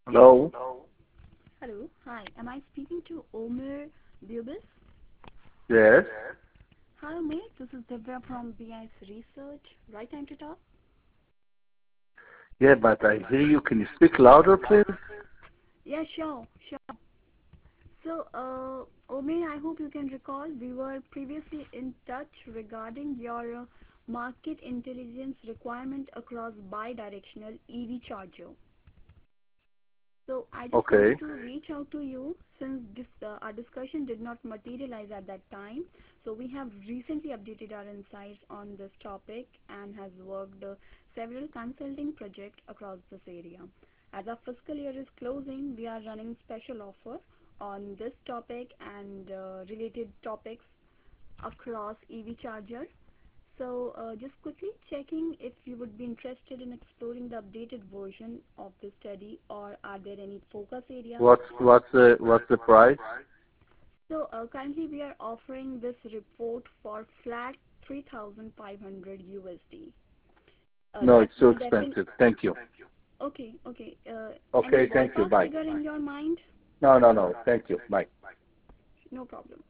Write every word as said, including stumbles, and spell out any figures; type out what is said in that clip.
Hello? Hello. Hi. Am I speaking to Omer Bubis? Yes? Hi, Omer. This is Divya from B I S Research. Right time to talk? Yeah, but I hear you. Can you speak louder, please? Yeah, sure, sure. So, uh, Omer, I hope you can recall we were previously in touch regarding your uh, market intelligence requirement across bi-directional E V charger. So I just Okay. wanted to reach out to you since this, uh, our discussion did not materialize at that time. So we have recently updated our insights on this topic and has worked uh, several consulting projects across this area. As our fiscal year is closing, we are running special offer on this topic and uh, related topics across E V charger. So uh, just quickly checking if you would be interested in exploring the updated version of the study, or are there any focus areas? What's what's the what's the price? So uh, currently we are offering this report for flat three thousand five hundred U S D. Uh, No, that it's too will definitely. expensive. Thank you. Okay, okay. Uh, any Okay, thank you. ballpark Bye. figure in your mind? No, no, no. Thank you. Bye. No problem.